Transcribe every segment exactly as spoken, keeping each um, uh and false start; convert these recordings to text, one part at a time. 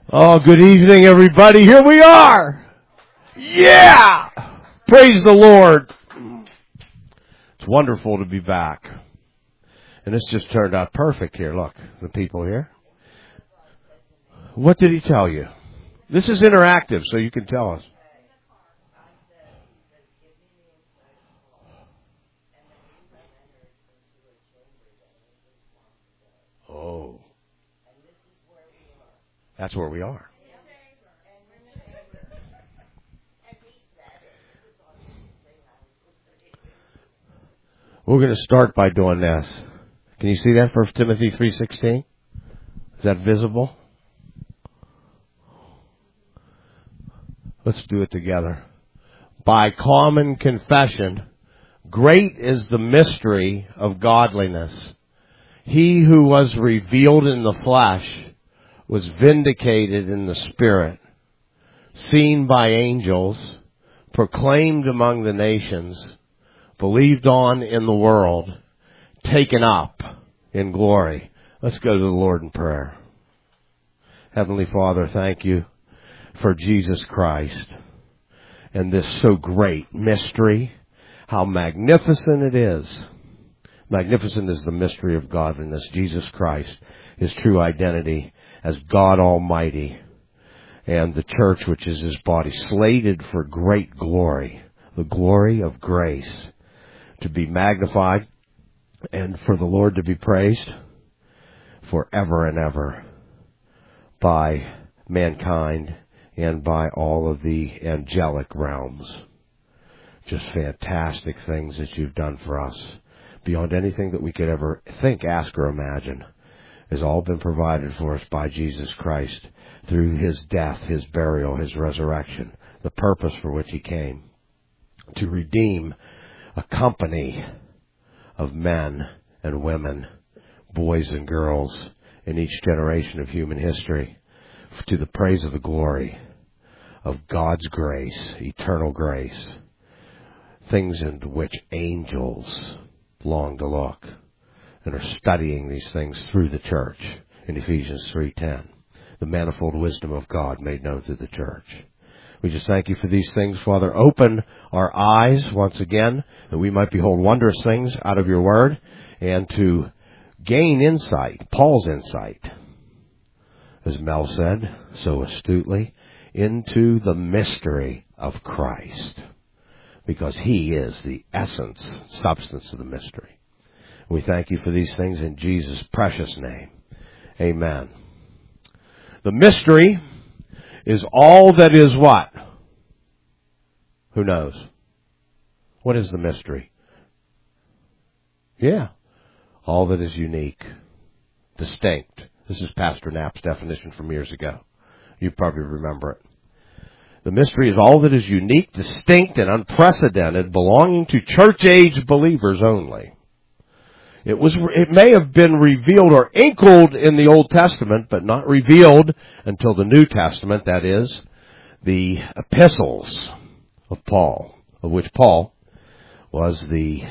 Oh, good evening, everybody. Here we are. Yeah! Praise the Lord. It's wonderful to be back. And this just turned out perfect here. Look, the people here. What did he tell you? This is interactive, so you can tell us. Oh. That's where we are. We're going to start by doing this. Can you see that? First Timothy three sixteen? Is that visible? Let's do it together. By common confession, great is the mystery of godliness. He who was revealed in the flesh was vindicated in the Spirit, seen by angels, proclaimed among the nations, believed on in the world, taken up in glory. Let's go to the Lord in prayer. Heavenly Father, thank you for Jesus Christ and this so great mystery. How magnificent it is. Magnificent is the mystery of godliness. Jesus Christ, His true identity as God Almighty, and the church, which is His body, slated for great glory, the glory of grace, to be magnified and for the Lord to be praised forever and ever by mankind and by all of the angelic realms. Just fantastic things that you've done for us, beyond anything that we could ever think, ask, or imagine, has all been provided for us by Jesus Christ through His death, His burial, His resurrection, the purpose for which He came, to redeem a company of men and women, boys and girls in each generation of human history, to the praise of the glory of God's grace, eternal grace, things into which angels long to look, and are studying these things through the church in Ephesians three ten. The manifold wisdom of God made known to the church. We just thank you for these things, Father. Open our eyes once again, that we might behold wondrous things out of your word, and to gain insight, Paul's insight, as Mel said so astutely, into the mystery of Christ, because He is the essence, substance of the mystery. We thank you for these things in Jesus' precious name. Amen. The mystery is all that is what? Who knows? What is the mystery? Yeah. All that is unique, distinct. This is Pastor Knapp's definition from years ago. You probably remember it. The mystery is all that is unique, distinct, and unprecedented, belonging to church-age believers only. It was, it may have been revealed or inkled in the Old Testament, but not revealed until the New Testament, that is, the epistles of Paul, of which Paul was the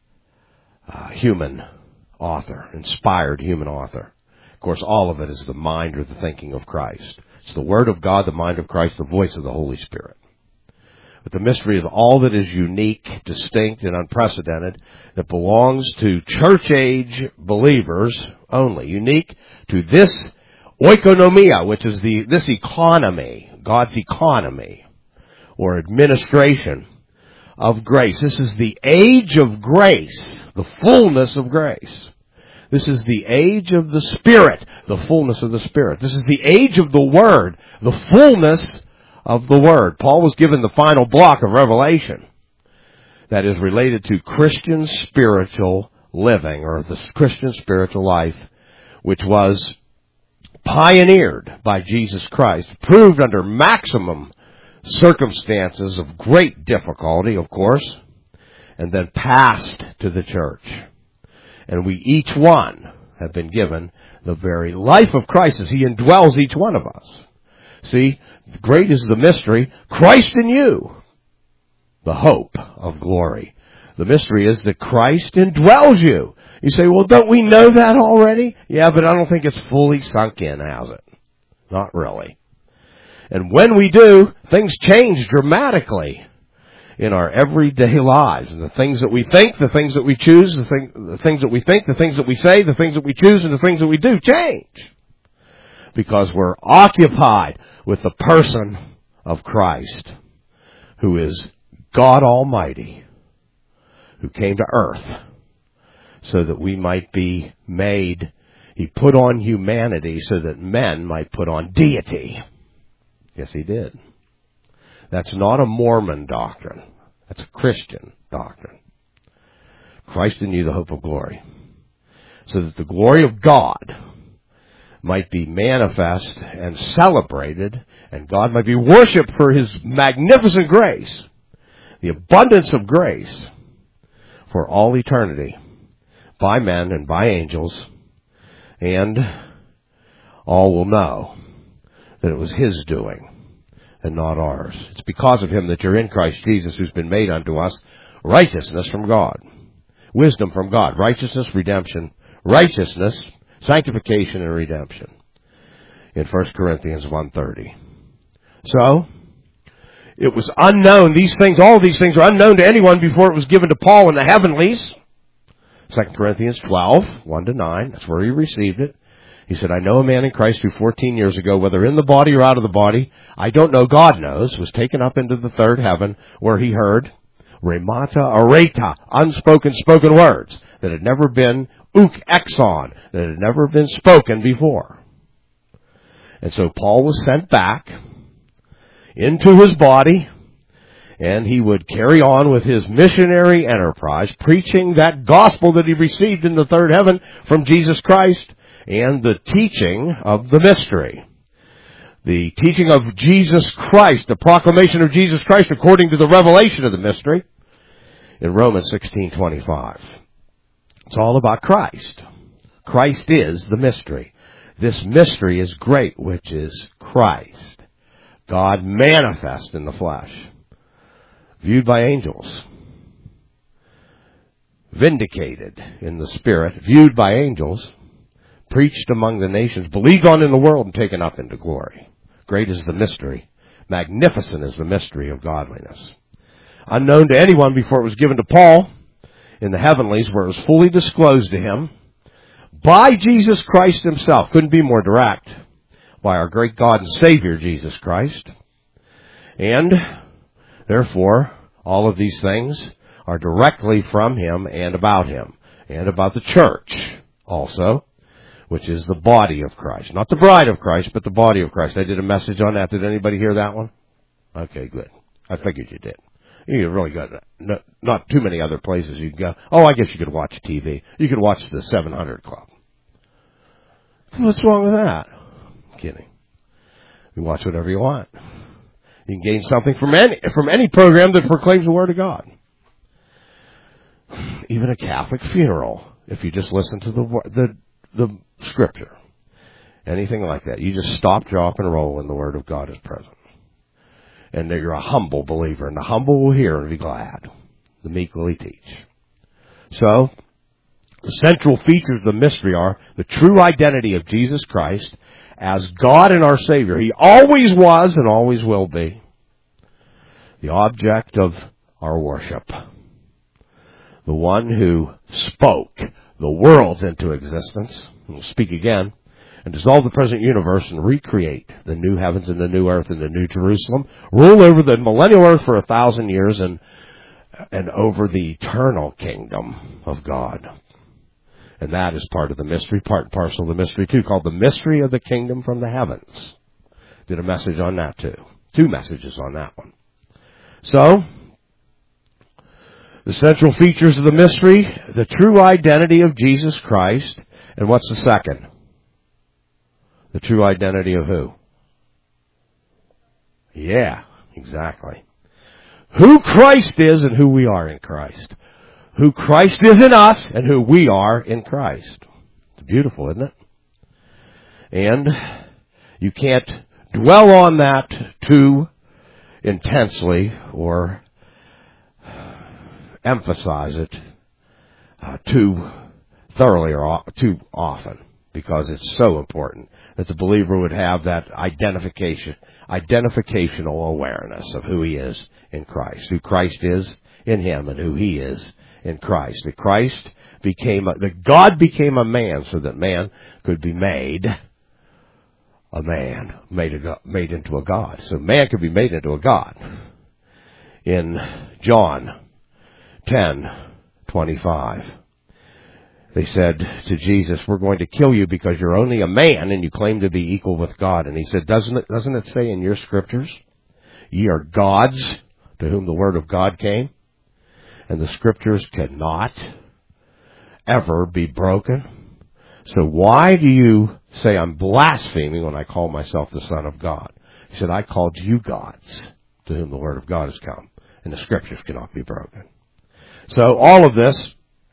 uh, human author, inspired human author. Of course, all of it is the mind or the thinking of Christ. It's the Word of God, the mind of Christ, the voice of the Holy Spirit. But the mystery is all that is unique, distinct, and unprecedented, that belongs to church-age believers only. Unique to this oikonomia, which is the this economy, God's economy, or administration of grace. This is the age of grace, the fullness of grace. This is the age of the Spirit, the fullness of the Spirit. This is the age of the Word, the fullness of the Word. Paul was given the final block of revelation that is related to Christian spiritual living, or the Christian spiritual life, which was pioneered by Jesus Christ, proved under maximum circumstances of great difficulty, of course, and then passed to the church. And we each one have been given the very life of Christ as He indwells each one of us. See, great is the mystery, Christ in you, the hope of glory. The mystery is that Christ indwells you. You say, well, don't we know that already? Yeah, but I don't think it's fully sunk in, has it? Not really. And when we do, things change dramatically in our everyday lives. And the things that we think, the things that we choose, the, thing, the things that we think, the things that we say, the things that we choose, and the things that we do change. Because we're occupied with the person of Christ, who is God Almighty, who came to earth so that we might be made. He put on humanity so that men might put on deity. Yes, he did. That's not a Mormon doctrine. That's a Christian doctrine. Christ in you, the hope of glory. So that the glory of God might be manifest and celebrated, and God might be worshipped for his magnificent grace, the abundance of grace for all eternity, by men and by angels, and all will know that it was his doing and not ours. It's because of him that you're in Christ Jesus, who's been made unto us righteousness from God, wisdom from God, righteousness, redemption, righteousness, sanctification, and redemption in First Corinthians one thirty. So, it was unknown. These things, all these things are unknown to anyone before it was given to Paul in the heavenlies. Second Corinthians twelve, one to nine. That's where he received it. He said, I know a man in Christ who fourteen years ago, whether in the body or out of the body, I don't know, God knows, was taken up into the third heaven, where he heard Remata Areta, unspoken spoken words that had never been uk exon, that had never been spoken before. And so Paul was sent back into his body, and he would carry on with his missionary enterprise, preaching that gospel that he received in the third heaven from Jesus Christ, and the teaching of the mystery. The teaching of Jesus Christ, the proclamation of Jesus Christ according to the revelation of the mystery in Romans sixteen twenty-five. It's all about Christ. Christ is the mystery. This mystery is great, which is Christ, God manifest in the flesh, viewed by angels, vindicated in the Spirit, viewed by angels, preached among the nations, believed on in the world, and taken up into glory. Great is the mystery. Magnificent is the mystery of godliness. Unknown to anyone before it was given to Paul in the heavenlies, where it was fully disclosed to him by Jesus Christ himself. Couldn't be more direct. By our great God and Savior, Jesus Christ. And, therefore, all of these things are directly from him and about him. And about the church also, which is the body of Christ. Not the bride of Christ, but the body of Christ. I did a message on that. Did anybody hear that one? Okay, good. I figured you did. You really got not, not too many other places you can go. Oh, I guess you could watch T V. You could watch the seven hundred Club. What's wrong with that? I'm kidding. You watch whatever you want. You can gain something from any from any program that proclaims the Word of God. Even a Catholic funeral, if you just listen to the the the Scripture, anything like that, you just stop, drop, and roll when the Word of God is present. And that you're a humble believer, and the humble will hear and be glad. The meek will he teach. So, the central features of the mystery are the true identity of Jesus Christ as God and our Savior. He always was and always will be the object of our worship. The one who spoke the worlds into existence, and will speak again, and dissolve the present universe and recreate the new heavens and the new earth and the new Jerusalem, rule over the millennial earth for a thousand years, and and over the eternal kingdom of God. And that is part of the mystery, part and parcel of the mystery too, called the mystery of the kingdom from the heavens. Did a message on that too. Two messages on that one. So, the central features of the mystery, the true identity of Jesus Christ, and what's the second? The true identity of who? Yeah, exactly. Who Christ is and who we are in Christ. Who Christ is in us and who we are in Christ. It's beautiful, isn't it? And you can't dwell on that too intensely or emphasize it uh, too thoroughly or too often, because it's so important that the believer would have that identification, identificational awareness of who he is in Christ, who Christ is in him and who he is in Christ. That Christ became, a, that God became a man so that man could be made a man, made, a, made into a God. So man could be made into a God. In John ten twenty-five, they said to Jesus, we're going to kill you because you're only a man and you claim to be equal with God. And he said, doesn't it, doesn't it say in your scriptures, ye are gods to whom the word of God came? And the scriptures cannot ever be broken. So why do you say I'm blaspheming when I call myself the Son of God? He said, I called you gods to whom the word of God has come, and the scriptures cannot be broken. So all of this,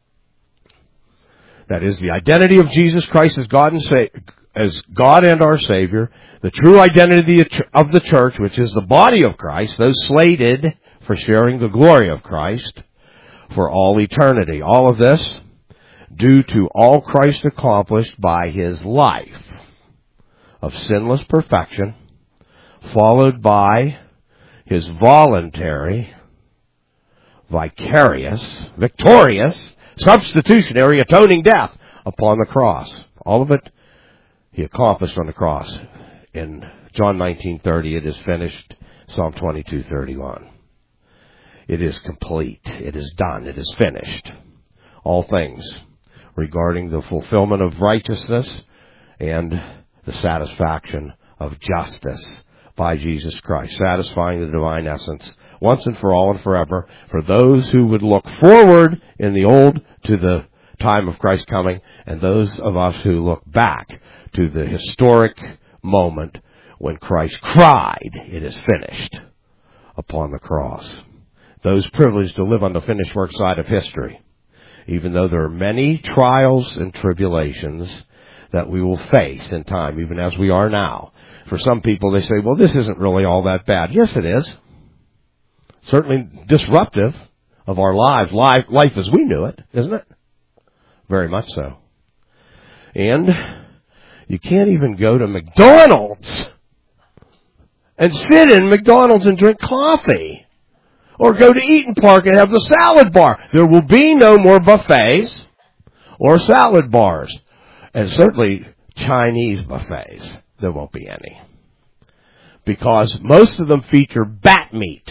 that is the identity of Jesus Christ as God and Sa- as God and our Savior, the true identity of the church, which is the body of Christ, those slated for sharing the glory of Christ for all eternity. All of this due to all Christ accomplished by his life of sinless perfection, followed by his voluntary, vicarious, victorious, substitutionary, atoning death upon the cross. All of it he accomplished on the cross. In John nineteen thirty, it is finished. Psalm twenty-two thirty-one. It is complete. It is done. It is finished. All things regarding the fulfillment of righteousness and the satisfaction of justice by Jesus Christ, satisfying the divine essence once and for all and forever for those who would look forward in the old to the time of Christ's coming, and those of us who look back to the historic moment when Christ cried, it is finished, upon the cross. Those privileged to live on the finished work side of history, even though there are many trials and tribulations that we will face in time, even as we are now. For some people, they say, well, this isn't really all that bad. Yes, it is. Certainly disruptive of our lives, life, life as we knew it, isn't it? Very much so. And you can't even go to McDonald's and sit in McDonald's and drink coffee. Or go to Eaton Park and have the salad bar. There will be no more buffets or salad bars. And certainly Chinese buffets. There won't be any. Because most of them feature bat meat.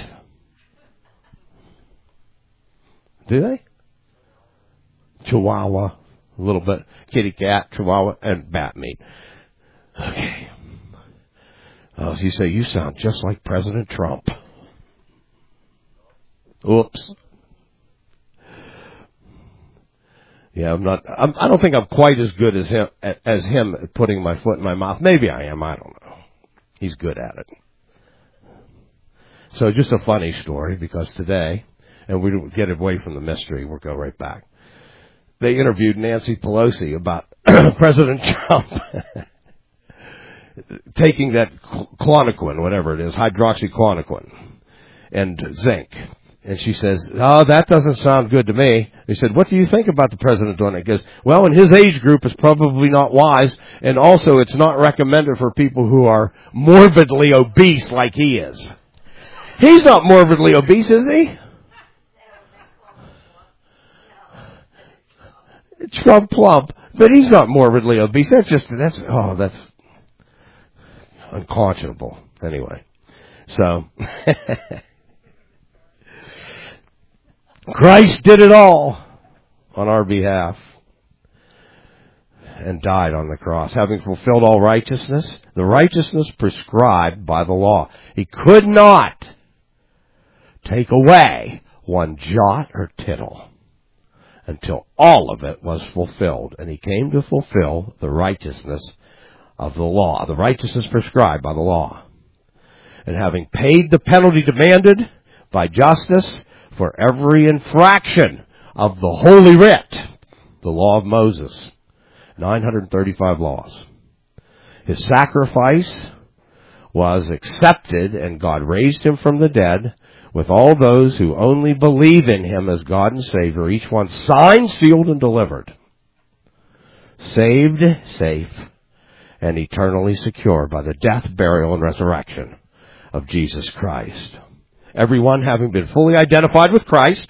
Do they? Chihuahua, a little bit. Kitty cat, Chihuahua, and bat meat. Okay. Oh, as you say, you sound just like President Trump. Oops. Yeah, I'm not. I'm, I don't think I'm quite as good as him as him at putting my foot in my mouth. Maybe I am. I don't know. He's good at it. So, just a funny story, because today, and we don't get away from the mystery. We'll go right back. They interviewed Nancy Pelosi about President Trump taking that clonazepam, whatever it is, hydroxychloroquine, and zinc. And she says, oh, that doesn't sound good to me. They said, what do you think about the president doing it? He goes, well, in his age group, it's probably not wise. And also, it's not recommended for people who are morbidly obese like he is. He's not morbidly obese, is he? Trump plump. But he's not morbidly obese. That's just, that's, oh, that's unconscionable. Anyway. So... Christ did it all on our behalf and died on the cross, having fulfilled all righteousness, the righteousness prescribed by the law. He could not take away one jot or tittle until all of it was fulfilled. And he came to fulfill the righteousness of the law, the righteousness prescribed by the law. And having paid the penalty demanded by justice for every infraction of the Holy Writ, the law of Moses, nine hundred thirty-five laws. His sacrifice was accepted, and God raised him from the dead with all those who only believe in him as God and Savior, each one signed, sealed, and delivered. saved, safe, and eternally secure by the death, burial, and resurrection of Jesus Christ. Everyone having been fully identified with Christ,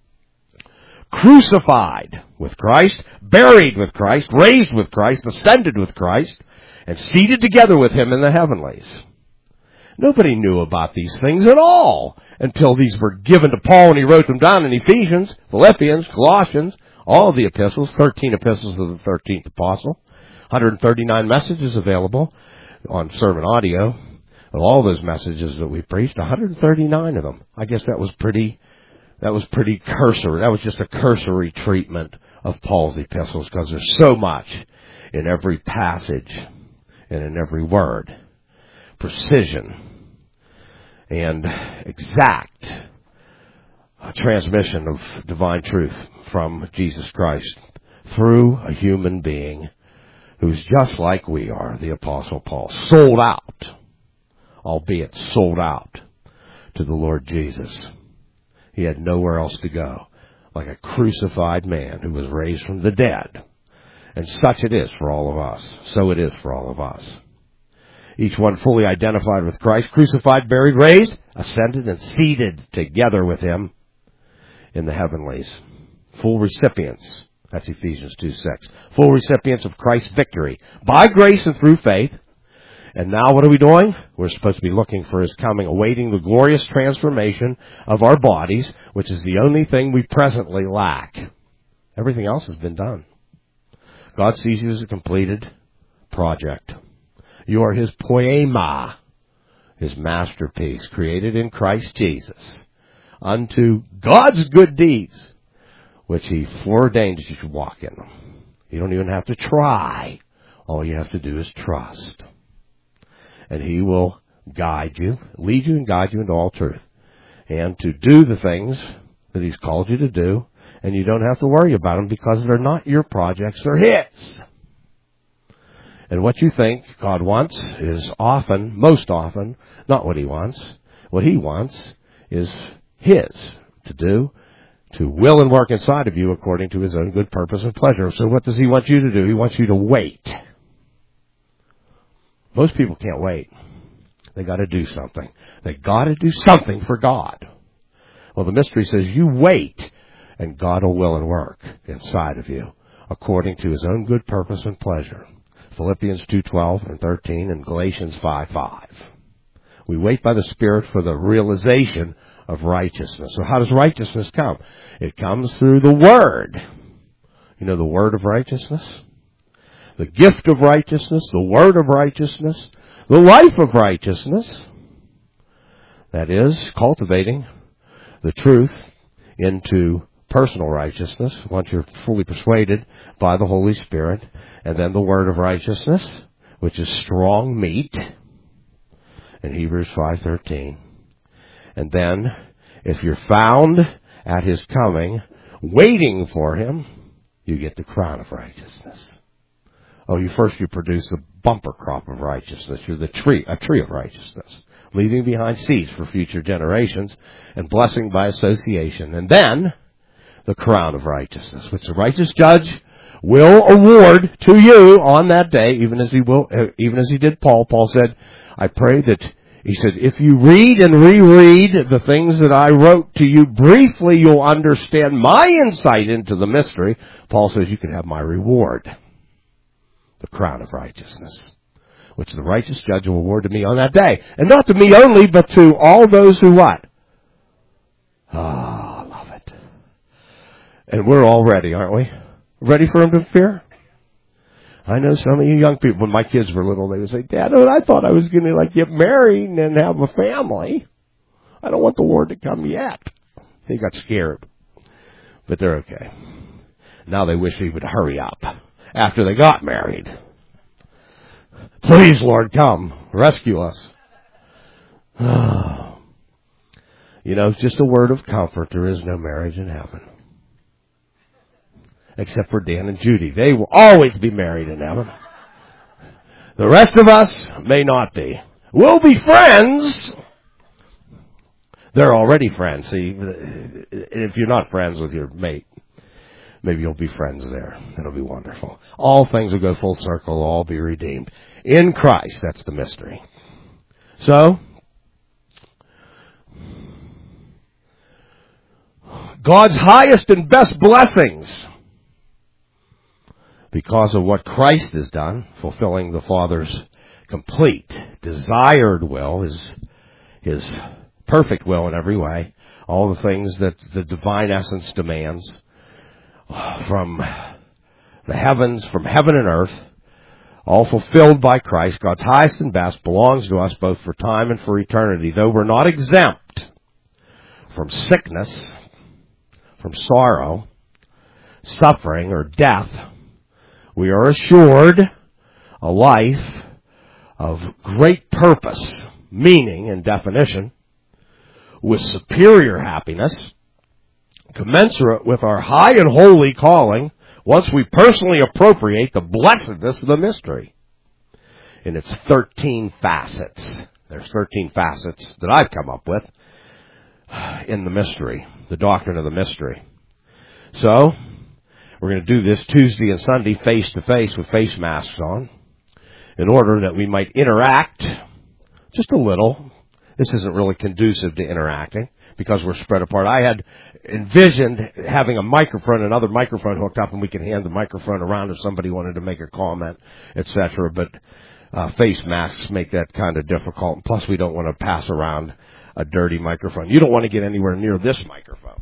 crucified with Christ, buried with Christ, raised with Christ, ascended with Christ, and seated together with Him in the heavenlies. Nobody knew about these things at all until these were given to Paul, and he wrote them down in Ephesians, Philippians, Colossians, all of the epistles, thirteen epistles of the thirteenth apostle, one hundred thirty-nine messages available on sermon audio. Of all those messages that we preached, one hundred thirty-nine of them. I guess that was pretty, that was pretty cursory. That was just a cursory treatment of Paul's epistles, because there's so much in every passage and in every word. Precision and exact transmission of divine truth from Jesus Christ through a human being who's just like we are, the Apostle Paul, sold out, albeit sold out to the Lord Jesus. He had nowhere else to go, like a crucified man who was raised from the dead. And such it is for all of us. So it is for all of us. Each one fully identified with Christ, crucified, buried, raised, ascended, and seated together with Him in the heavenlies. Full recipients. That's Ephesians two six. Full recipients of Christ's victory by grace and through faith. And now what are we doing? We're supposed to be looking for His coming, awaiting the glorious transformation of our bodies, which is the only thing we presently lack. Everything else has been done. God sees you as a completed project. You are His poema, His masterpiece, created in Christ Jesus, unto God's good deeds, which He foreordained that you should walk in them. You don't even have to try. All you have to do is trust. And He will guide you, lead you and guide you into all truth. And to do the things that He's called you to do, and you don't have to worry about them because they're not your projects, they're His. And what you think God wants is often, most often, not what He wants. What He wants is His to do, to will and work inside of you according to His own good purpose and pleasure. So what does He want you to do? He wants you to wait. Most people can't wait. They got to do something. They got to do something for God. Well, the mystery says you wait, and God will will and work inside of you according to His own good purpose and pleasure. Philippians two twelve and thirteen and Galatians five five. We wait by the Spirit for the realization of righteousness. So how does righteousness come? It comes through the Word. You know the Word of righteousness? The gift of righteousness, the Word of righteousness, the life of righteousness. That is, cultivating the truth into personal righteousness, once you're fully persuaded by the Holy Spirit, and then the Word of righteousness, which is strong meat, in Hebrews five thirteen. And then, if you're found at His coming, waiting for Him, you get the crown of righteousness. Oh, you first you produce a bumper crop of righteousness. You're the tree, a tree of righteousness, leaving behind seeds for future generations, and blessing by association. And then, the crown of righteousness, which the righteous judge will award to you on that day, even as he will, even as he did Paul. Paul said, I pray that, he said, if you read and reread the things that I wrote to you briefly, you'll understand my insight into the mystery. Paul says you can have my reward, the crown of righteousness, which the righteous judge will award to me on that day. And not to me only, but to all those who what? Ah, I love it. And we're all ready, aren't we? Ready for Him to appear? I know some of you young people, when my kids were little, they would say, Dad, I thought I was going to like get married and have a family. I don't want the Lord to come yet. They got scared. But they're okay. Now they wish He would hurry up after they got married. Please, Lord, come. Rescue us. You know, just a word of comfort. There is no marriage in heaven. Except for Dan and Judy. They will always be married in heaven. The rest of us may not be. We'll be friends. They're already friends. See, if you're not friends with your mate, maybe you'll be friends there. It'll be wonderful. All things will go full circle, all be redeemed. In Christ, that's the mystery. So, God's highest and best blessings, because of what Christ has done, fulfilling the Father's complete, desired will, his, his perfect will in every way, all the things that the divine essence demands from the heavens, from heaven and earth, all fulfilled by Christ. God's highest and best belongs to us both for time and for eternity. Though we're not exempt from sickness, from sorrow, suffering, or death, we are assured a life of great purpose, meaning, and definition, with superior happiness, commensurate with our high and holy calling, once we personally appropriate the blessedness of the mystery in its thirteen facets. There's thirteen facets that I've come up with in the mystery, the doctrine of the mystery. So, we're going to do this Tuesday and Sunday face to face with face masks on, in order that we might interact just a little. This isn't really conducive to interacting because we're spread apart. I had envisioned having a microphone, another microphone hooked up, and we could hand the microphone around if somebody wanted to make a comment, et cetera. But uh, face masks make that kind of difficult. And plus, we don't want to pass around a dirty microphone. You don't want to get anywhere near this microphone,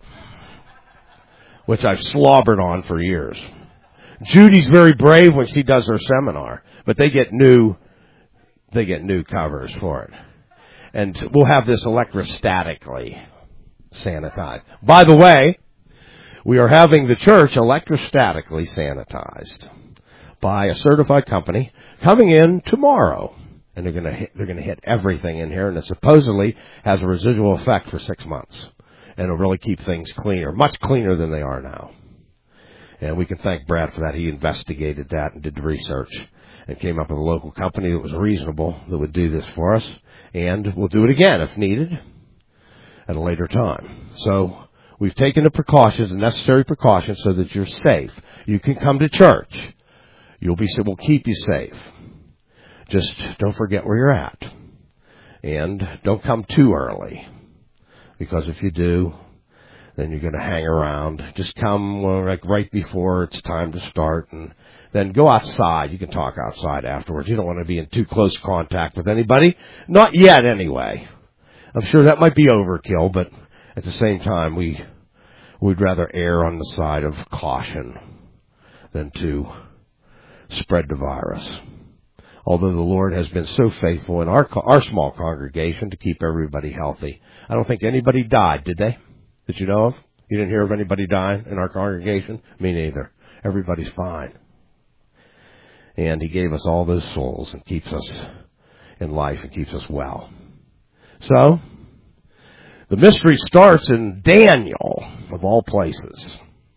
which I've slobbered on for years. Judy's very brave when she does her seminar, but they get new, they get new covers for it. And we'll have this electrostatically sanitized. By the way, we are having the church electrostatically sanitized by a certified company coming in tomorrow. And they're going to hit, they're going to hit everything in here, and it supposedly has a residual effect for six months. And it'll really keep things cleaner, much cleaner than they are now. And we can thank Brad for that. He investigated that and did the research and came up with a local company that was reasonable that would do this for us. And we'll do it again if needed at a later time. So we've taken the precautions, the necessary precautions, so that you're safe. You can come to church. You'll be, we'll keep you safe. Just don't forget where you're at. And don't come too early. Because if you do, then you're going to hang around. Just come well, like right before it's time to start, and then go outside. You can talk outside afterwards. You don't want to be in too close contact with anybody. Not yet, anyway. I'm sure that might be overkill, but at the same time, we would rather err on the side of caution than to spread the virus. Although the Lord has been so faithful in our our small congregation to keep everybody healthy. I don't think anybody died, did they? Did you know of? You didn't hear of anybody dying in our congregation? Me neither. Everybody's fine. And He gave us all those souls and keeps us in life and keeps us well. So, the mystery starts in Daniel, of all places,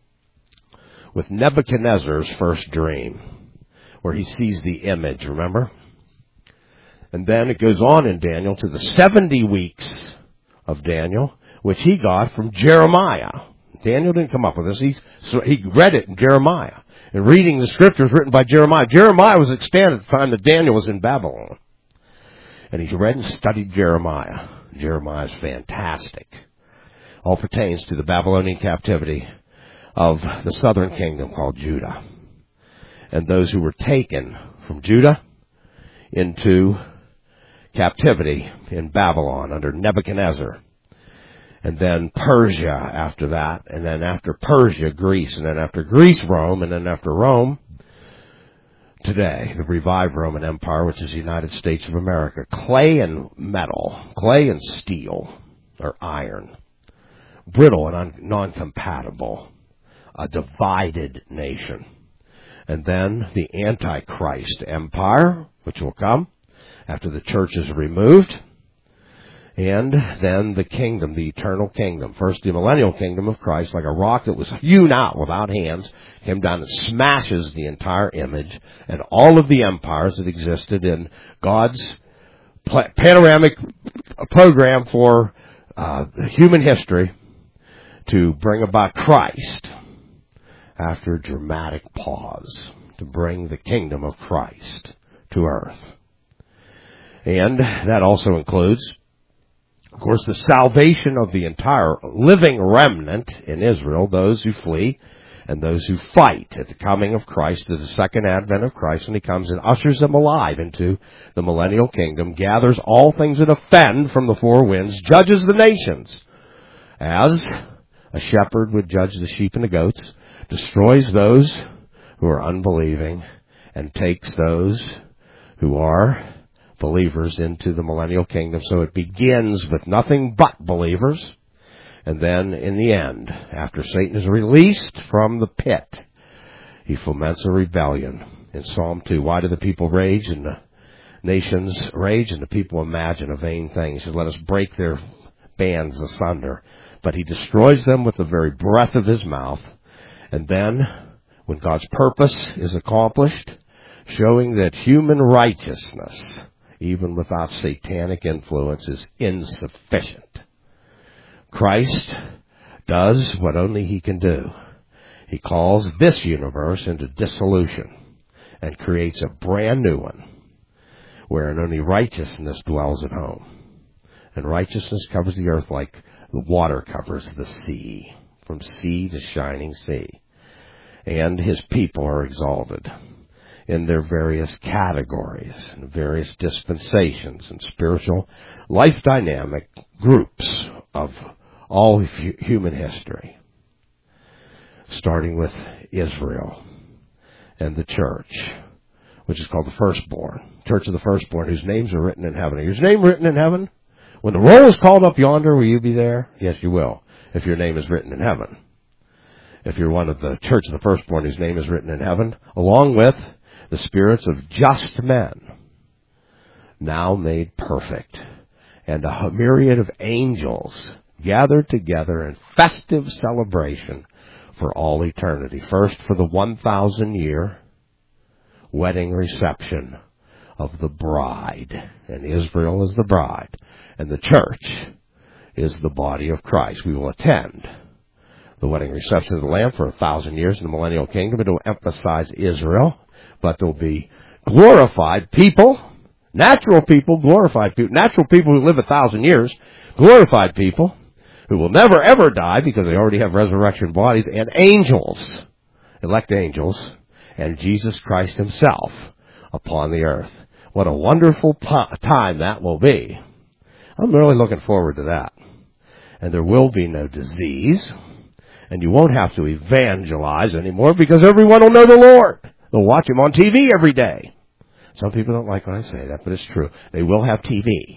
with Nebuchadnezzar's first dream, where he sees the image, remember? And then it goes on in Daniel to the seventy weeks of Daniel, which he got from Jeremiah. Daniel didn't come up with this. He, so he read it in Jeremiah. And reading the scriptures written by Jeremiah. Jeremiah was extant at the time that Daniel was in Babylon. And he read and studied Jeremiah. Jeremiah is fantastic. All pertains to the Babylonian captivity of the southern kingdom called Judah. And those who were taken from Judah into captivity in Babylon under Nebuchadnezzar. And then Persia after that, and then after Persia, Greece, and then after Greece, Rome, and then after Rome, today, the revived Roman Empire, which is the United States of America. Clay and metal, clay and steel, or iron, brittle and un- non-compatible, a divided nation. And then the Antichrist Empire, which will come after the church is removed. And then the kingdom, the eternal kingdom. First, the millennial kingdom of Christ, like a rock that was hewn out without hands, came down and smashes the entire image and all of the empires that existed in God's panoramic program for uh, human history to bring about Christ after a dramatic pause to bring the kingdom of Christ to earth. And that also includes, of course, the salvation of the entire living remnant in Israel, those who flee and those who fight at the coming of Christ, at the second advent of Christ, when he comes and ushers them alive into the millennial kingdom, gathers all things that offend from the four winds, judges the nations, as a shepherd would judge the sheep and the goats, destroys those who are unbelieving, and takes those who are believers into the millennial kingdom. So it begins with nothing but believers. And then in the end, after Satan is released from the pit, he foments a rebellion. In Psalm two, why do the people rage and the nations rage and the people imagine a vain thing? He says, let us break their bands asunder. But he destroys them with the very breath of his mouth. And then, when God's purpose is accomplished, showing that human righteousness, even without satanic influence, is insufficient, Christ does what only he can do. He calls this universe into dissolution and creates a brand new one wherein only righteousness dwells at home. And righteousness covers the earth like the water covers the sea, from sea to shining sea. And his people are exalted in their various categories and various dispensations and spiritual life dynamic groups of all hu- human history, starting with Israel and the church, which is called the firstborn, church of the firstborn, whose names are written in heaven. Is your name written in heaven? When the roll is called up yonder, will you be there? Yes, you will, if your name is written in heaven. If you're one of the church of the firstborn whose name is written in heaven, along with the spirits of just men, now made perfect, and a myriad of angels gathered together in festive celebration for all eternity. First, for the one thousand year wedding reception of the bride. And Israel is the bride. And the church is the body of Christ. We will attend the wedding reception of the Lamb for a thousand years in the millennial kingdom. It will emphasize Israel, but there will be glorified people, natural people, glorified people, natural people who live a thousand years, glorified people who will never ever die because they already have resurrection bodies, and angels, elect angels, and Jesus Christ himself upon the earth. What a wonderful time that will be. I'm really looking forward to that. And there will be no disease, and you won't have to evangelize anymore because everyone will know the Lord. They'll watch him on T V every day. Some people don't like when I say that, but it's true. They will have T V.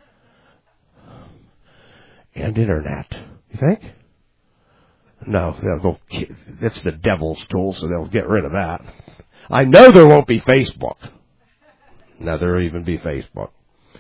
And internet. You think? No, they'll go, it's the devil's tool, so they'll get rid of that. I know there won't be Facebook. No, there'll even be Facebook.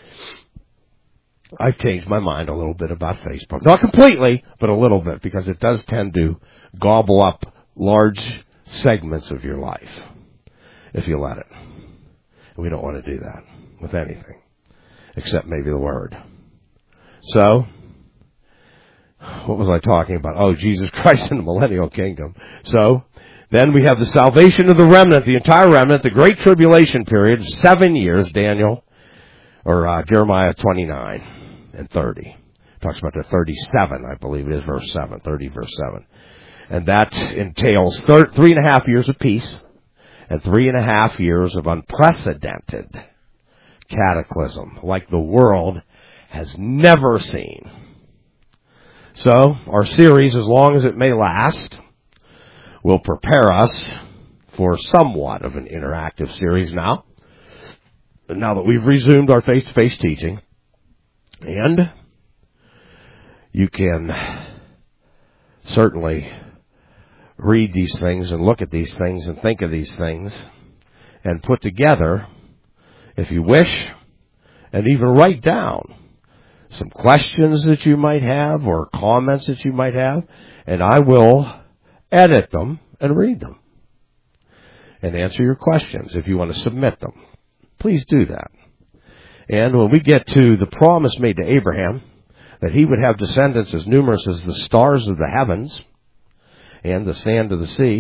I've changed my mind a little bit about Facebook. Not completely, but a little bit, because it does tend to gobble up large segments of your life, if you let it. And we don't want to do that with anything, except maybe the Word. So, what was I talking about? Oh, Jesus Christ in the millennial kingdom. So, then we have the salvation of the remnant, the entire remnant, the great tribulation period, seven years, Daniel, or uh, Jeremiah twenty-nine and thirty. Talks about the thirty-seven, I believe it is, verse seven, thirty, verse seven. And that entails thir- three and a half years of peace and three and a half years of unprecedented cataclysm, like the world has never seen. So, our series, as long as it may last, will prepare us for somewhat of an interactive series now. Now that we've resumed our face-to-face teaching, and you can certainly read these things and look at these things and think of these things and put together, if you wish, and even write down some questions that you might have or comments that you might have, and I will edit them and read them and answer your questions if you want to submit them. Please do that. And when we get to the promise made to Abraham, that he would have descendants as numerous as the stars of the heavens and the sand of the sea,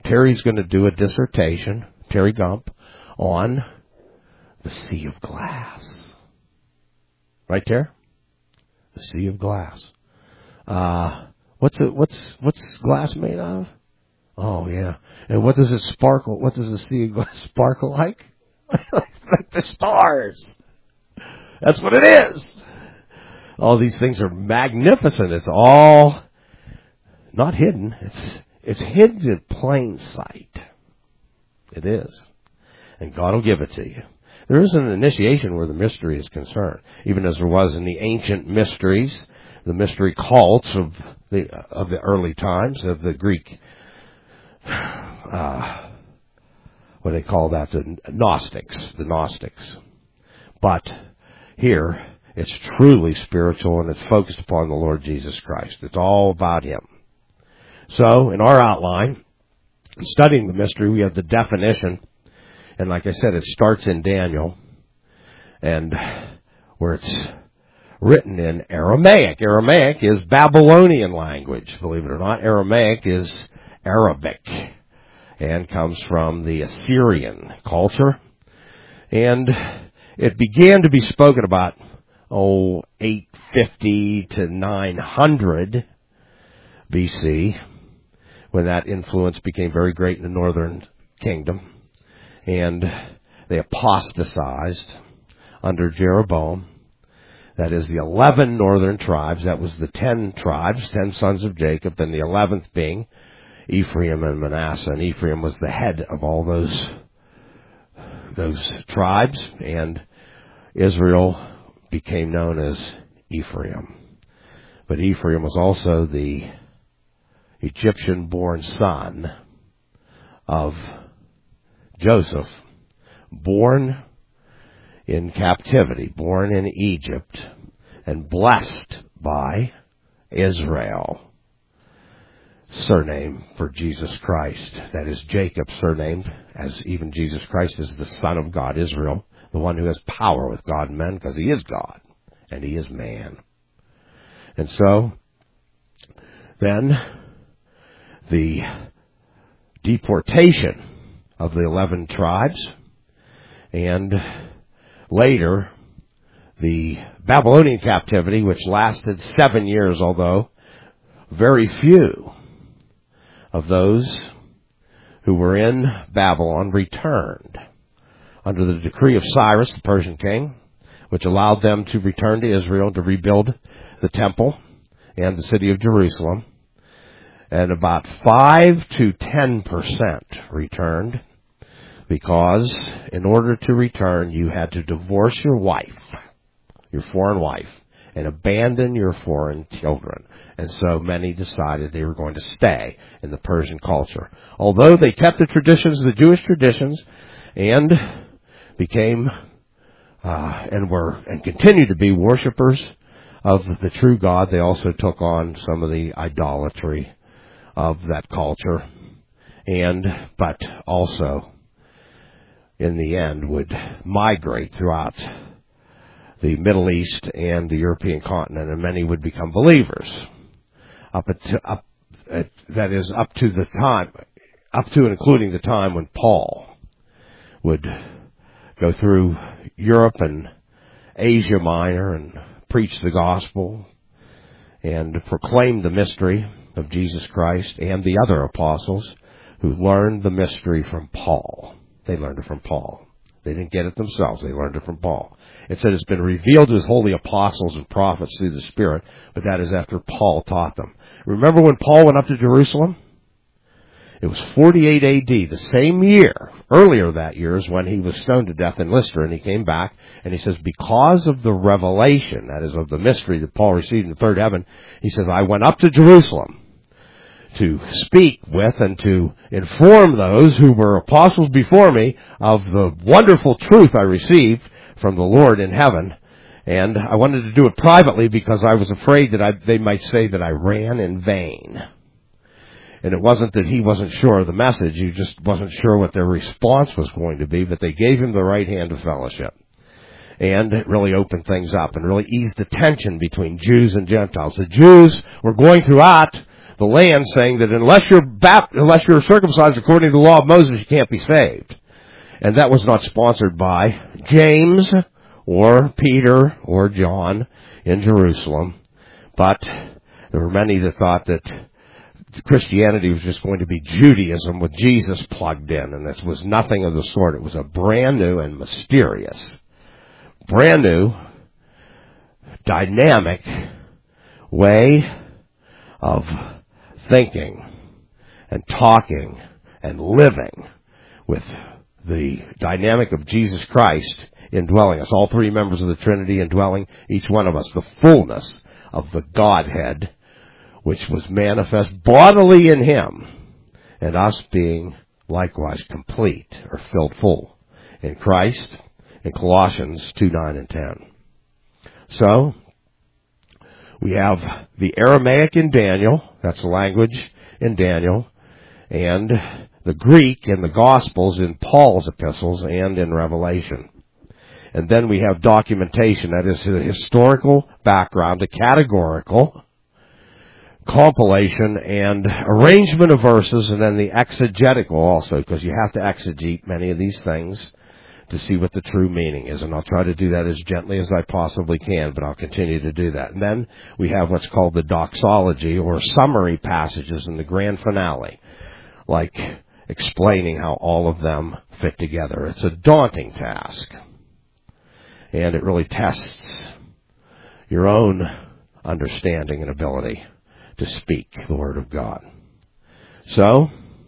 Terry's going to do a dissertation, Terry Gump, on the Sea of Glass. Right there? The Sea of Glass. Uh, what's it, what's, what's glass made of? Oh, yeah. And what does it sparkle? What does the Sea of Glass sparkle like? Like the stars. That's what it is. All these things are magnificent. It's all not hidden. It's, it's hidden in plain sight. It is. And God will give it to you. There is an initiation where the mystery is concerned, even as there was in the ancient mysteries, the mystery cults of the of the early times, of the Greek, uh, what do they call that, the Gnostics, the Gnostics. But here, it's truly spiritual, and it's focused upon the Lord Jesus Christ. It's all about Him. So, in our outline, studying the mystery, we have the definition. And like I said, it starts in Daniel, and where it's written in Aramaic. Aramaic is Babylonian language, believe it or not. Aramaic is Arabic, and comes from the Assyrian culture. And it began to be spoken about, oh, eight fifty to nine hundred B C, when that influence became very great in the northern kingdom. And they apostatized under Jeroboam. That is the eleven northern tribes. That was the ten tribes, ten sons of Jacob, and the eleventh being Ephraim and Manasseh. And Ephraim was the head of all those, those tribes, and Israel became known as Ephraim. But Ephraim was also the Egyptian-born son of Joseph, born in captivity, born in Egypt, and blessed by Israel, surname for Jesus Christ. That is Jacob's surname, as even Jesus Christ is the Son of God, Israel, the one who has power with God and men, because He is God, and He is man. And so, then, the deportation of the eleven tribes, and later the Babylonian captivity, which lasted seven years, although very few of those who were in Babylon returned under the decree of Cyrus, the Persian king, which allowed them to return to Israel to rebuild the temple and the city of Jerusalem. And about five to ten percent returned, because in order to return, you had to divorce your wife, your foreign wife, and abandon your foreign children. And so many decided they were going to stay in the Persian culture. Although they kept the traditions, the Jewish traditions, and became, uh, and were, and continue to be worshipers of the true God, they also took on some of the idolatry of that culture, and, but also, in the end, would migrate throughout the Middle East and the European continent, and many would become believers. Up at, up at, that is, up to the time, up to and including the time when Paul would go through Europe and Asia Minor and preach the gospel and proclaim the mystery of Jesus Christ, and the other apostles who learned the mystery from Paul. They learned it from Paul. They didn't get it themselves. They learned it from Paul. It said it's been revealed to His holy apostles and prophets through the Spirit, but that is after Paul taught them. Remember when Paul went up to Jerusalem? It was forty-eight A D, the same year, earlier that year, is when he was stoned to death in Lystra, and he came back, and he says, because of the revelation, that is, of the mystery that Paul received in the third heaven, he says, I went up to Jerusalem to speak with and to inform those who were apostles before me of the wonderful truth I received from the Lord in heaven. And I wanted to do it privately because I was afraid that I, they might say that I ran in vain. And it wasn't that he wasn't sure of the message, he just wasn't sure what their response was going to be, but they gave him the right hand of fellowship. And it really opened things up and really eased the tension between Jews and Gentiles. The Jews were going throughout the land, saying that unless you're bapt- unless you're circumcised according to the law of Moses, you can't be saved. And that was not sponsored by James or Peter or John in Jerusalem, but there were many that thought that Christianity was just going to be Judaism with Jesus plugged in, and this was nothing of the sort. It was a brand new and mysterious, brand new, dynamic way of thinking and talking and living with the dynamic of Jesus Christ indwelling us, all three members of the Trinity indwelling each one of us, the fullness of the Godhead, which was manifest bodily in Him, and us being likewise complete or filled full in Christ, in Colossians two, nine, and ten. So, we have the Aramaic in Daniel, that's the language in Daniel, and the Greek in the Gospels in Paul's epistles and in Revelation. And then we have documentation, that is a historical background, a categorical compilation and arrangement of verses, and then the exegetical also, because you have to exegete many of these things to see what the true meaning is. And I'll try to do that as gently as I possibly can, but I'll continue to do that. And then we have what's called the doxology, or summary passages in the grand finale, like explaining how all of them fit together. It's a daunting task, and it really tests your own understanding and ability to speak the Word of God. So,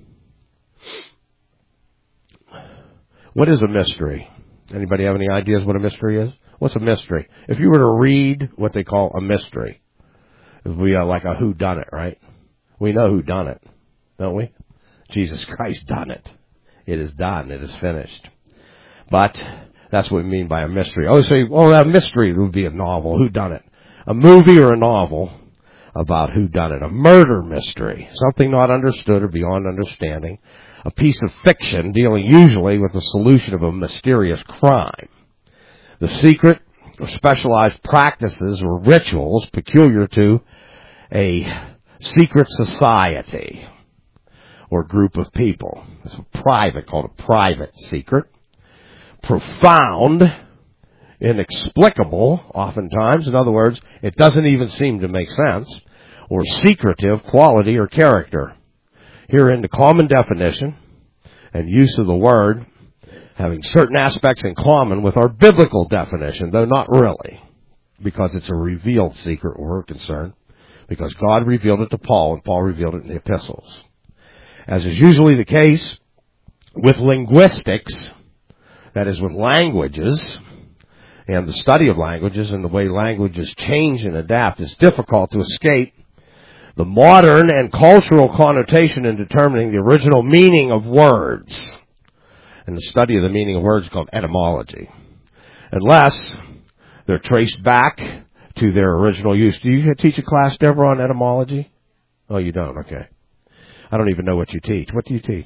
what is a mystery? Anybody have any ideas what a mystery is? What's a mystery? If you were to read what they call a mystery, it would be like a who done it, right? We know who done it, don't we? Jesus Christ done it. It is done. It is finished. But that's what we mean by a mystery. Oh, say, well, a mystery would be a novel. Who done it? A movie or a novel about who done it. A murder mystery. Something not understood or beyond understanding. A piece of fiction dealing usually with the solution of a mysterious crime. The secret or specialized practices or rituals peculiar to a secret society or group of people. It's a private, called a private secret. Profound, inexplicable, oftentimes. In other words, it doesn't even seem to make sense. Or secretive quality or character. Herein the common definition and use of the word having certain aspects in common with our biblical definition, though not really, because it's a revealed secret where we're concerned, because God revealed it to Paul and Paul revealed it in the epistles. As is usually the case with linguistics, that is with languages, and the study of languages and the way languages change and adapt, it's difficult to escape the modern and cultural connotation in determining the original meaning of words. And the study of the meaning of words is called etymology. Unless they're traced back to their original use. Do you teach a class, Deborah, on etymology? Oh, you don't? Okay. I don't even know what you teach. What do you teach?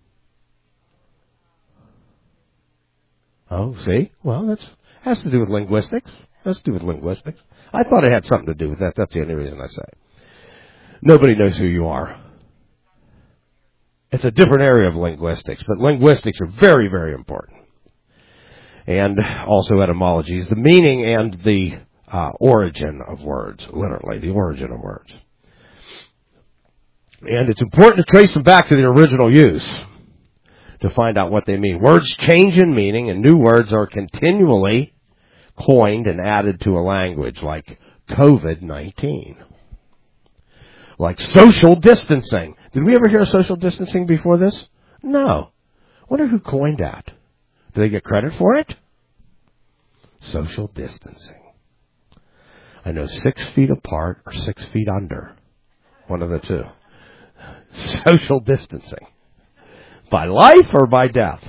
Oh, see? Well, that's has to do with linguistics. Has to do with linguistics. I thought it had something to do with that. That's the only reason I say it. Nobody knows who you are. It's a different area of linguistics, but linguistics are very, very important. And also etymology is the meaning and the uh, origin of words, literally, the origin of words. And it's important to trace them back to the original use to find out what they mean. Words change in meaning, and new words are continually coined and added to a language, like covid nineteen. Like social distancing. Did we ever hear of social distancing before this? No. Wonder who coined that. Do they get credit for it? Social distancing. I know six feet apart or six feet under. One of the two. Social distancing. By life or by death?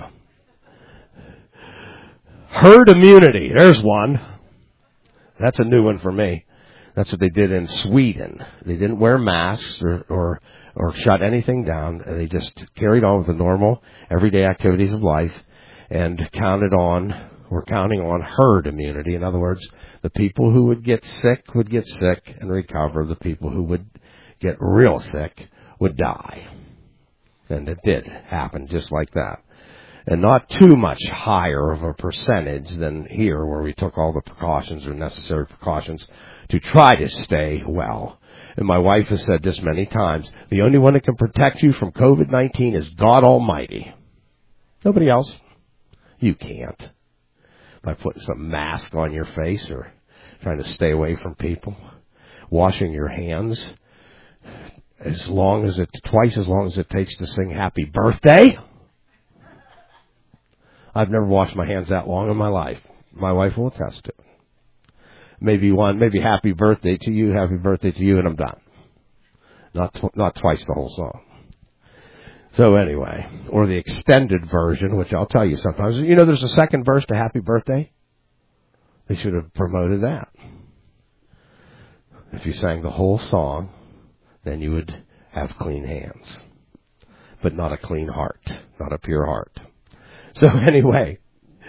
Herd immunity. There's one. That's a new one for me. That's what they did in Sweden. They didn't wear masks or, or, or shut anything down. They just carried on with the normal, everyday activities of life and counted on, were counting on herd immunity. In other words, the people who would get sick would get sick and recover. The people who would get real sick, would die. And it did happen just like that. And not too much higher of a percentage than here, where we took all the precautions or necessary precautions to try to stay well. And my wife has said this many times, the only one that can protect you from covid nineteen is God Almighty. Nobody else. You can't. By putting some mask on your face or trying to stay away from people. Washing your hands as long as it, twice as long as it takes to sing happy birthday. I've never washed my hands that long in my life. My wife will attest to it. Maybe one, maybe happy birthday to you, happy birthday to you, and I'm done. Not tw- not twice the whole song. So anyway, or the extended version, which I'll tell you sometimes. You know, there's a second verse to happy birthday. They should have promoted that. If you sang the whole song, then you would have clean hands, but not a clean heart, not a pure heart. So anyway,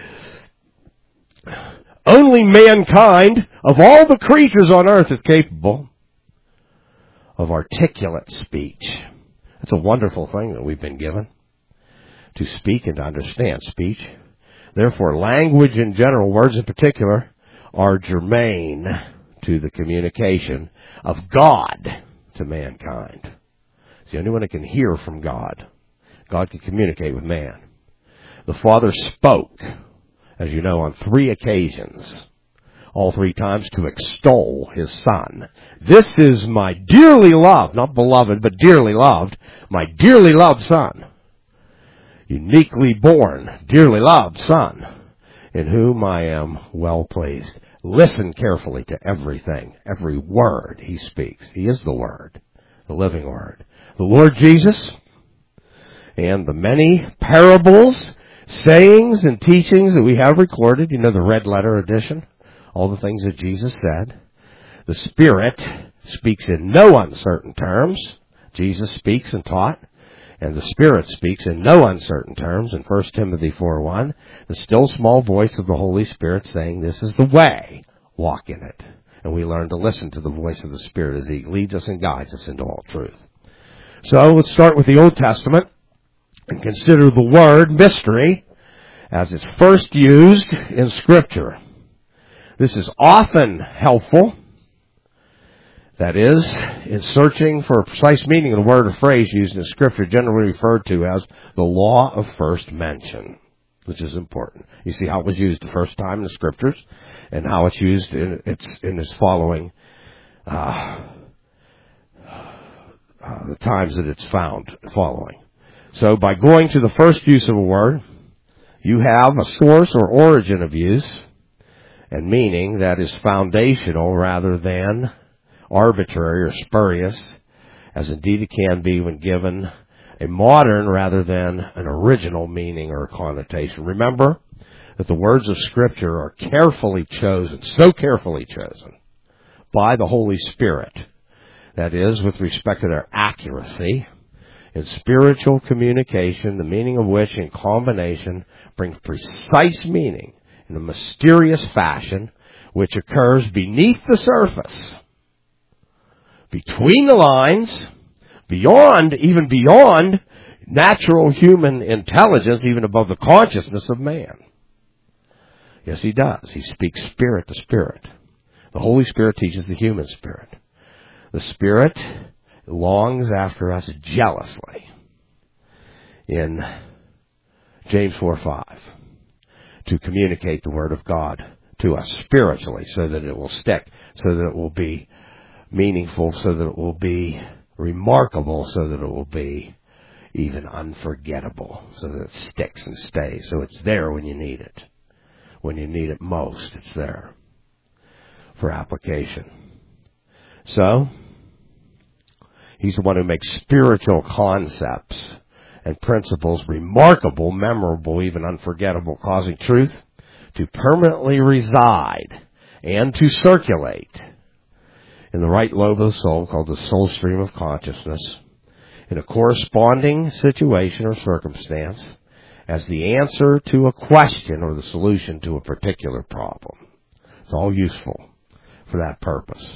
only mankind of all the creatures on earth is capable of articulate speech. That's a wonderful thing that we've been given, to speak and to understand speech. Therefore, language in general, words in particular, are germane to the communication of God to mankind. It's the only one that can hear from God. God can communicate with man. The Father spoke, as you know, on three occasions, all three times to extol His Son. This is my dearly loved, not beloved, but dearly loved, my dearly loved Son, uniquely born, dearly loved Son, in whom I am well pleased. Listen carefully to everything, every word He speaks. He is the Word, the living Word. The Lord Jesus and the many parables, sayings, and teachings that we have recorded, you know, the red letter edition, all the things that Jesus said. The Spirit speaks in no uncertain terms. Jesus speaks and taught, and the Spirit speaks in no uncertain terms. In First Timothy four one, the still small voice of the Holy Spirit saying, this is the way, walk in it. And we learn to listen to the voice of the Spirit as He leads us and guides us into all truth. So let's start with the Old Testament and consider the word mystery as it's first used in Scripture. This is often helpful, that is, in searching for a precise meaning of the word or phrase used in Scripture, generally referred to as the law of first mention, which is important. You see how it was used the first time in the Scriptures, and how it's used in its, in its following uh, uh, the times that it's found following. So by going to the first use of a word, you have a source or origin of use and meaning that is foundational rather than arbitrary or spurious, as indeed it can be when given a modern rather than an original meaning or connotation. Remember that the words of Scripture are carefully chosen, so carefully chosen, by the Holy Spirit. That is, with respect to their accuracy in spiritual communication, the meaning of which in combination brings precise meaning in a mysterious fashion which occurs beneath the surface, between the lines, beyond, even beyond natural human intelligence, even above the consciousness of man. Yes, He does. He speaks spirit to spirit. The Holy Spirit teaches the human spirit. The Spirit longs after us jealously in James four five to communicate the Word of God to us spiritually so that it will stick, so that it will be meaningful, so that it will be remarkable, so that it will be even unforgettable, so that it sticks and stays, so it's there when you need it. When you need it most, it's there for application. So, He's the one who makes spiritual concepts and principles remarkable, memorable, even unforgettable, causing truth to permanently reside and to circulate in the right lobe of the soul, called the soul stream of consciousness, in a corresponding situation or circumstance as the answer to a question or the solution to a particular problem. It's all useful for that purpose.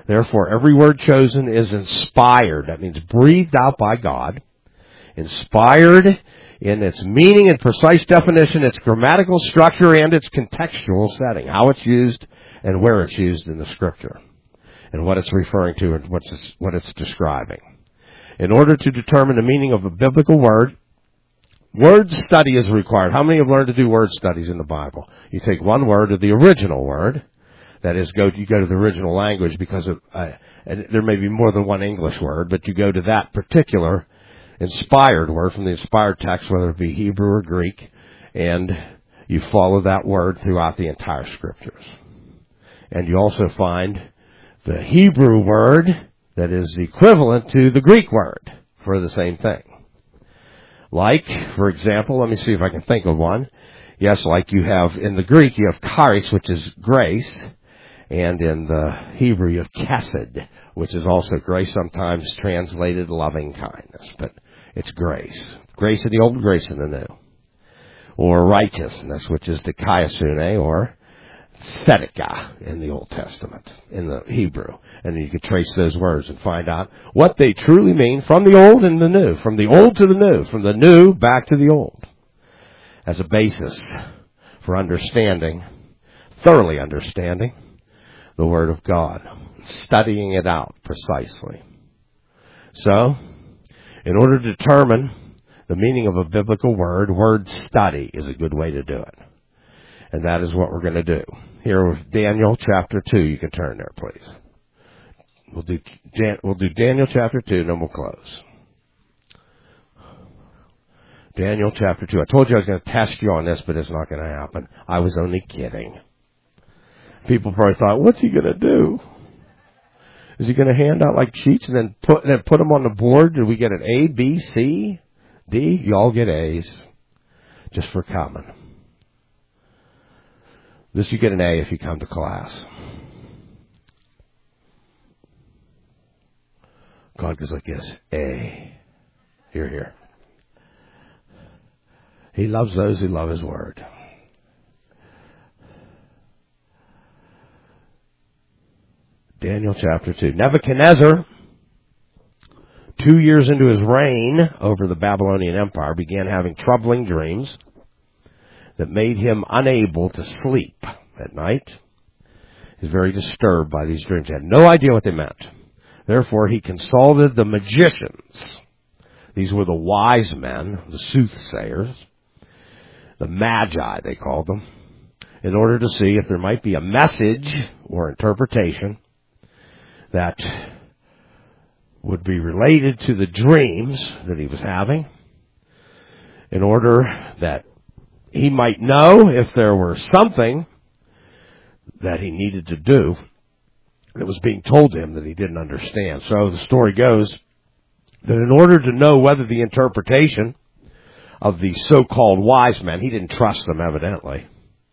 Therefore, every word chosen is inspired. That means breathed out by God. Inspired in its meaning and precise definition, its grammatical structure, and its contextual setting. How it's used and where it's used in the Scripture. And what it's referring to and what's it's, what it's describing. In order to determine the meaning of a biblical word, word study is required. How many have learned to do word studies in the Bible? You take one word of the original word. That is, go you go to the original language because of, uh, and there may be more than one English word, but you go to that particular inspired word from the inspired text, whether it be Hebrew or Greek, and you follow that word throughout the entire Scriptures. And you also find the Hebrew word that is equivalent to the Greek word for the same thing. Like, for example, let me see if I can think of one. Yes, like you have in the Greek, you have charis, which is grace, and in the Hebrew, you have chesed, which is also grace, sometimes translated loving kindness, but it's grace. Grace in the Old, grace in the New. Or righteousness, which is dikaiosune, or tzedakah in the Old Testament, in the Hebrew. And you can trace those words and find out what they truly mean from the Old and the New, from the Old to the New, from the New back to the Old, as a basis for understanding, thoroughly understanding, the Word of God, studying it out precisely. So, in order to determine the meaning of a biblical word, word study is a good way to do it. And that is what we're going to do. Here with Daniel chapter two, you can turn there, please. We'll do, Dan, we'll do Daniel chapter two, and then we'll close. Daniel chapter two. I told you I was going to test you on this, but it's not going to happen. I was only kidding. People probably thought, what's he going to do? Is he going to hand out like sheets and then put and then put them on the board? Did we get an A, B, C, D? You all get A's, just for coming. This you get an A if you come to class. God goes like this, A. Here, here. He loves those who love His Word. Daniel chapter two. Nebuchadnezzar, two years into his reign over the Babylonian Empire, began having troubling dreams that made him unable to sleep at night. He was very disturbed by these dreams. He had no idea what they meant. Therefore, he consulted the magicians. These were the wise men, the soothsayers, the magi, they called them, in order to see if there might be a message or interpretation that would be related to the dreams that he was having, in order that he might know if there were something that he needed to do that was being told to him that he didn't understand. So the story goes that in order to know whether the interpretation of the so-called wise men, he didn't trust them evidently,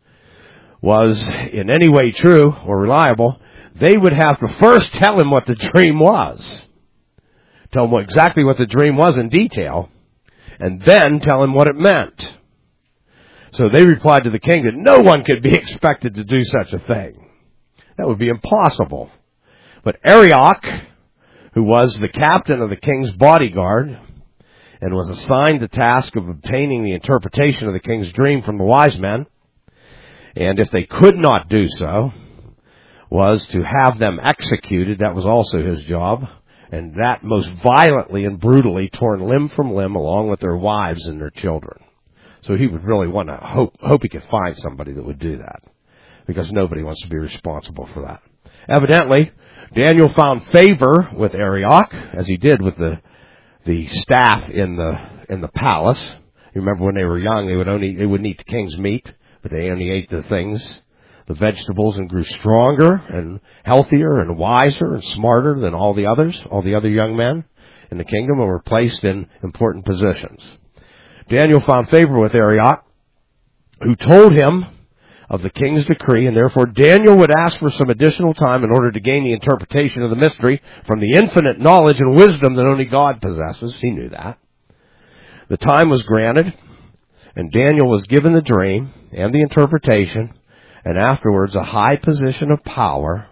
was in any way true or reliable, they would have to first tell him what the dream was. Tell him what, exactly what the dream was in detail, and then tell him what it meant. So they replied to the king that no one could be expected to do such a thing. That would be impossible. But Arioch, who was the captain of the king's bodyguard and was assigned the task of obtaining the interpretation of the king's dream from the wise men, and if they could not do so, was to have them executed. That was also his job, and that most violently and brutally, torn limb from limb, along with their wives and their children. So he would really want to hope, hope he could find somebody that would do that, because nobody wants to be responsible for that. Evidently, Daniel found favor with Arioch, as he did with the the staff in the in the palace. You remember when they were young, they would only they wouldn't eat the king's meat, but they only ate the things, the vegetables, and grew stronger and healthier and wiser and smarter than all the others, all the other young men in the kingdom, and were placed in important positions. Daniel found favor with Arioch, who told him of the king's decree, and therefore Daniel would ask for some additional time in order to gain the interpretation of the mystery from the infinite knowledge and wisdom that only God possesses. He knew that. The time was granted, and Daniel was given the dream and the interpretation, and afterwards a high position of power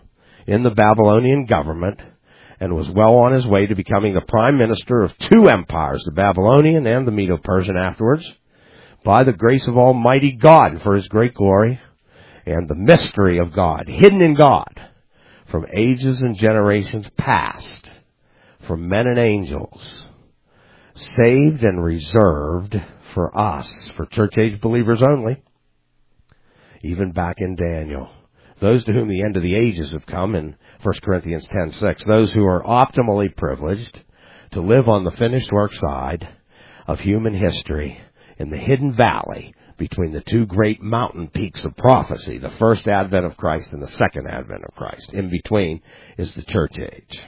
in the Babylonian government and was well on his way to becoming the prime minister of two empires, the Babylonian and the Medo-Persian afterwards, by the grace of Almighty God and for his great glory and the mystery of God, hidden in God from ages and generations past, from men and angels, saved and reserved for us, for church age believers only, even back in Daniel. Those to whom the end of the ages have come in First Corinthians ten six, those who are optimally privileged to live on the finished work side of human history in the hidden valley between the two great mountain peaks of prophecy, the first advent of Christ and the second advent of Christ. In between is the church age.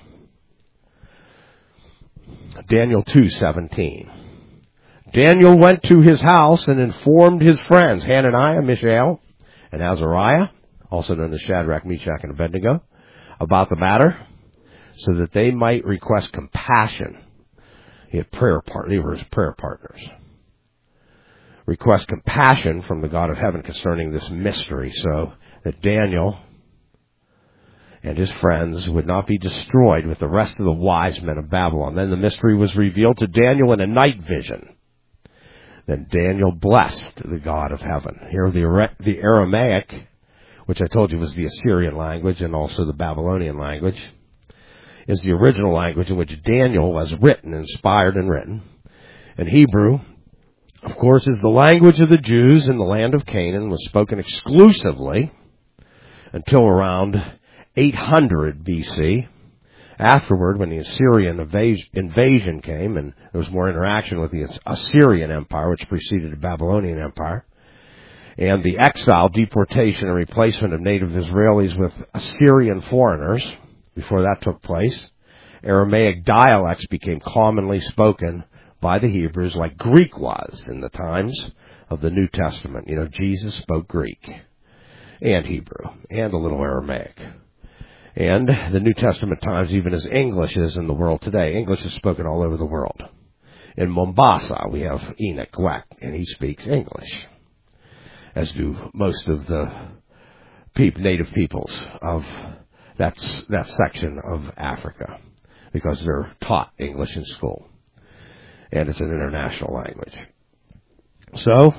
Daniel two seventeen. Daniel went to his house and informed his friends, Hananiah, Mishael, and Azariah, also known as Shadrach, Meshach, and Abednego, about the matter, so that they might request compassion. He had prayer part, they were his prayer partners. Request compassion from the God of heaven concerning this mystery, so that Daniel and his friends would not be destroyed with the rest of the wise men of Babylon. Then the mystery was revealed to Daniel in a night vision. Then Daniel blessed the God of heaven. Here the, the Aramaic, which I told you was the Assyrian language and also the Babylonian language, is the original language in which Daniel was written, inspired and written. And Hebrew, of course, is the language of the Jews in the land of Canaan, was spoken exclusively until around eight hundred B C. Afterward, when the Assyrian invasion came and there was more interaction with the Assyrian Empire, which preceded the Babylonian Empire, and the exile, deportation, and replacement of native Israelis with Assyrian foreigners, before that took place, Aramaic dialects became commonly spoken by the Hebrews like Greek was in the times of the New Testament. You know, Jesus spoke Greek and Hebrew and a little Aramaic. And the New Testament times, even as English is in the world today. English is spoken all over the world. In Mombasa, we have Enoch Weck, and he speaks English, as do most of the peop, native peoples of that, that section of Africa, because they're taught English in school. And it's an international language. So,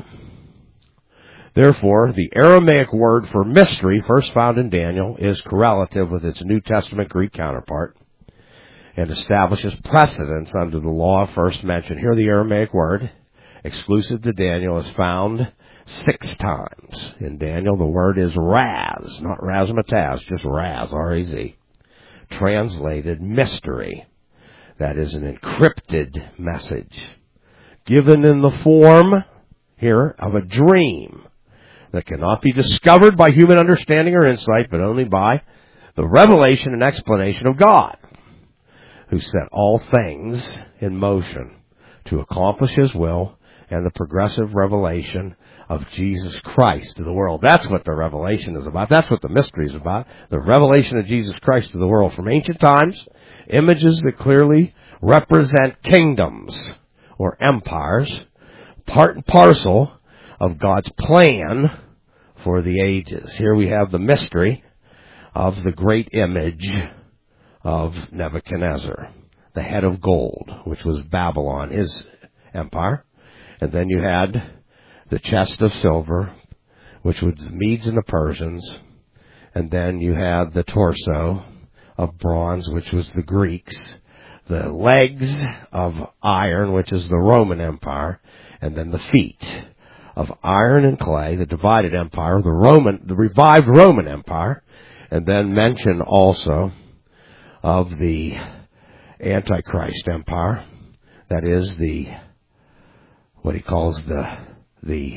therefore, the Aramaic word for mystery, first found in Daniel, is correlative with its New Testament Greek counterpart and establishes precedence under the law first mentioned. Here the Aramaic word, exclusive to Daniel, is found six times. In Daniel, the word is raz, not razzmatazz, just raz, R A Z, translated mystery. That is an encrypted message, given in the form, here, of a dream that cannot be discovered by human understanding or insight, but only by the revelation and explanation of God, who set all things in motion to accomplish His will and the progressive revelation of Jesus Christ to the world. That's what the revelation is about. That's what the mystery is about. The revelation of Jesus Christ to the world from ancient times, images that clearly represent kingdoms or empires, part and parcel of God's plan for the ages. Here we have the mystery of the great image of Nebuchadnezzar, the head of gold, which was Babylon, his empire. And then you had the chest of silver, which was the Medes and the Persians. And then you had the torso of bronze, which was the Greeks. The legs of iron, which is the Roman Empire. And then the feet of iron and clay, the divided empire, the Roman, the revived Roman Empire. And then mention also of the Antichrist Empire. That is the, what he calls the, the,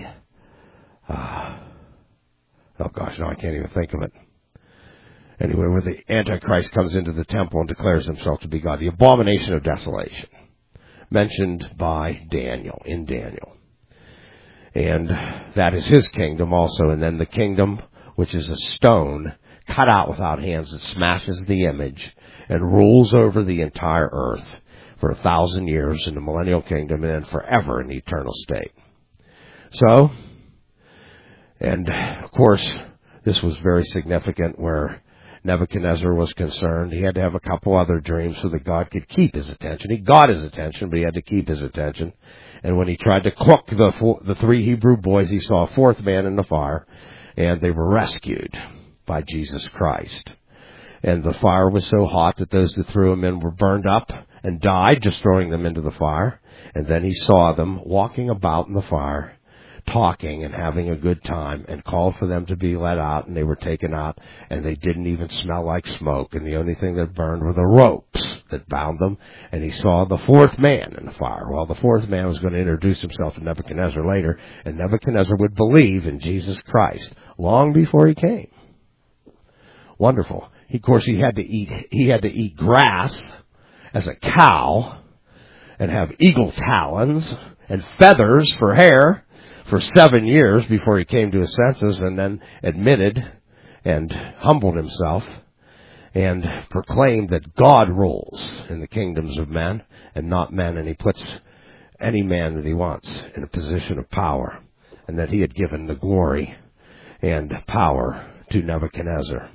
uh, oh gosh, no, I can't even think of it. Anyway, where the Antichrist comes into the temple and declares himself to be God. The abomination of desolation, mentioned by Daniel, in Daniel. And that is his kingdom also. And then the kingdom, which is a stone cut out without hands that smashes the image and rules over the entire earth for a thousand years in the millennial kingdom and then forever in the eternal state. So, and of course, this was very significant where Nebuchadnezzar was concerned. He had to have a couple other dreams so that God could keep his attention. He got his attention, but he had to keep his attention. And when he tried to cook the four, the three Hebrew boys, he saw a fourth man in the fire, and they were rescued by Jesus Christ. And the fire was so hot that those that threw them in were burned up and died, just throwing them into the fire. And then he saw them walking about in the fire, talking and having a good time, and called for them to be let out, and they were taken out, and they didn't even smell like smoke, and the only thing that burned were the ropes that bound them. And he saw the fourth man in the fire. Well, the fourth man was going to introduce himself to Nebuchadnezzar later, and Nebuchadnezzar would believe in Jesus Christ long before he came. Wonderful. He, of course, he had to eat, he had to eat grass as a cow, and have eagle talons and feathers for hair for seven years before he came to his senses, and then admitted and humbled himself and proclaimed that God rules in the kingdoms of men and not men, and he puts any man that he wants in a position of power, and that he had given the glory and power to Nebuchadnezzar.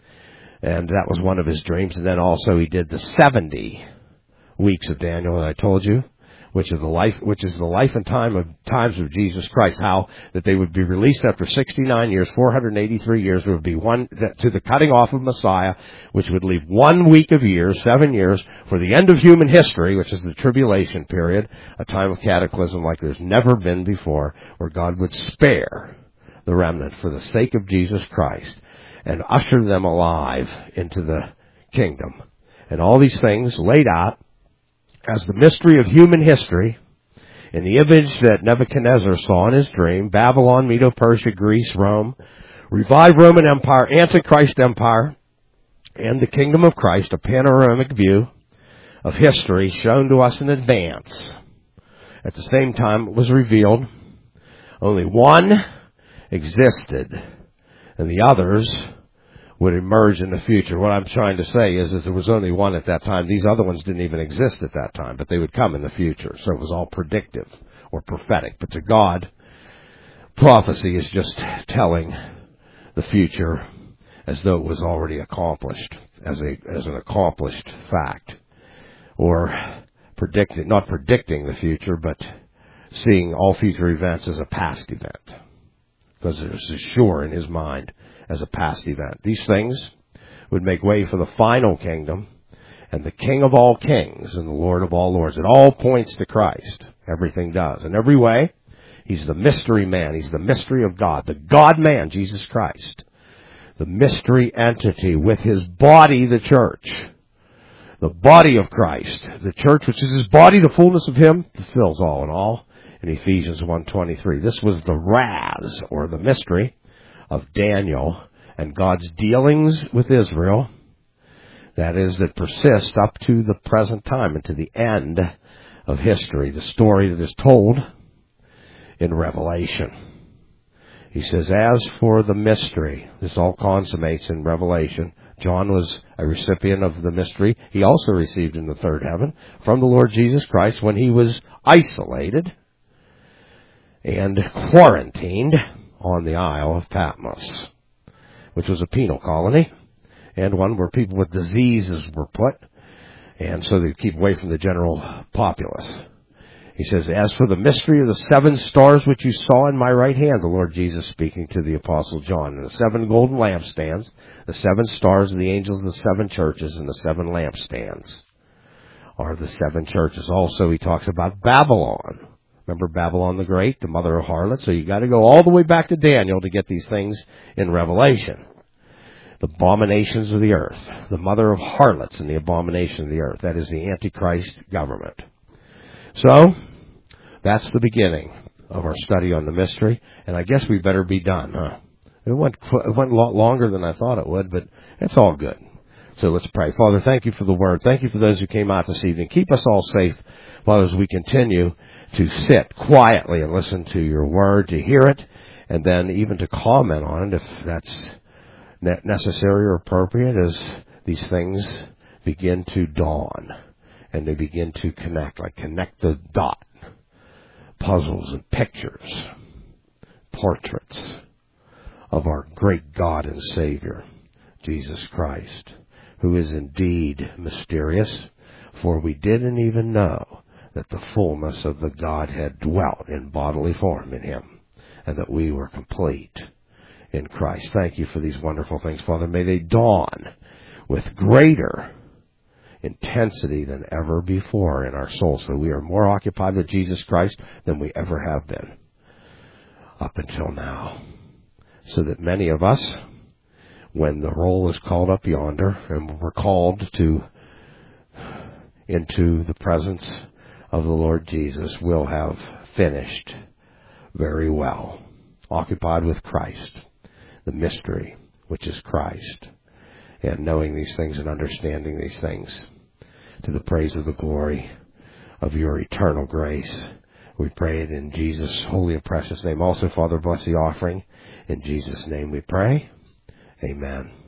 And that was one of his dreams. And then also he did the seventy weeks of Daniel that I told you, which is the life, which is the life and time of times of Jesus Christ. How that they would be released after sixty-nine years, four hundred eighty-three years. There would be one to the cutting off of Messiah, which would leave one week of years, seven years, for the end of human history, which is the tribulation period, a time of cataclysm like there's never been before, where God would spare the remnant for the sake of Jesus Christ and usher them alive into the kingdom. And all these things laid out as the mystery of human history in the image that Nebuchadnezzar saw in his dream: Babylon, Medo-Persia, Greece, Rome, revived Roman Empire, Antichrist Empire, and the kingdom of Christ, a panoramic view of history shown to us in advance. At the same time, it was revealed only one existed, and the others would emerge in the future. What I'm trying to say is that there was only one at that time. These other ones didn't even exist at that time, but they would come in the future. So it was all predictive or prophetic. But to God, prophecy is just telling the future as though it was already accomplished, as a as an accomplished fact. Or predicting, not predicting the future, but seeing all future events as a past event, because it was sure in his mind as a past event. These things would make way for the final kingdom and the King of all kings and the Lord of all lords. It all points to Christ. Everything does. In every way, he's the mystery man. He's the mystery of God. The God-man, Jesus Christ. The mystery entity with his body, the church. The body of Christ. The church, which is his body, the fullness of him, fulfills all in all. In Ephesians one twenty-three. This was the raz, or the mystery, of Daniel and God's dealings with Israel, that is, that persist up to the present time and to the end of history, the story that is told in Revelation. He says, as for the mystery, this all consummates in Revelation. John was a recipient of the mystery. He also received in the third heaven from the Lord Jesus Christ when he was isolated and quarantined on the Isle of Patmos, which was a penal colony, and one where people with diseases were put, and so they'd keep away from the general populace. He says, as for the mystery of the seven stars which you saw in my right hand, the Lord Jesus speaking to the Apostle John, and the seven golden lampstands, the seven stars of the angels of the seven churches, and the seven lampstands are the seven churches. Also, he talks about Babylon. Remember Babylon the Great, the mother of harlots? So you got to go all the way back to Daniel to get these things in Revelation. The abominations of the earth, the mother of harlots and the abomination of the earth. That is the Antichrist government. So, that's the beginning of our study on the mystery, and I guess we better be done, huh? It went, it went a lot longer than I thought it would, but it's all good. So let's pray. Father, thank you for the word. Thank you for those who came out this evening. Keep us all safe, Father, as we continue to sit quietly and listen to your word, to hear it, and then even to comment on it if that's necessary or appropriate as these things begin to dawn and they begin to connect, like connect the dot, puzzles and pictures, portraits of our great God and Savior, Jesus Christ, who is indeed mysterious, for we didn't even know that the fullness of the Godhead dwelt in bodily form in him, and that we were complete in Christ. Thank you for these wonderful things, Father. May they dawn with greater intensity than ever before in our souls, so we are more occupied with Jesus Christ than we ever have been up until now, so that many of us, when the roll is called up yonder and we're called to into the presence of the Lord Jesus, will have finished very well, occupied with Christ, the mystery which is Christ, and knowing these things and understanding these things, to the praise of the glory of your eternal grace. We pray it in Jesus' holy and precious name. Also, Father, bless the offering. In Jesus' name we pray. Amen.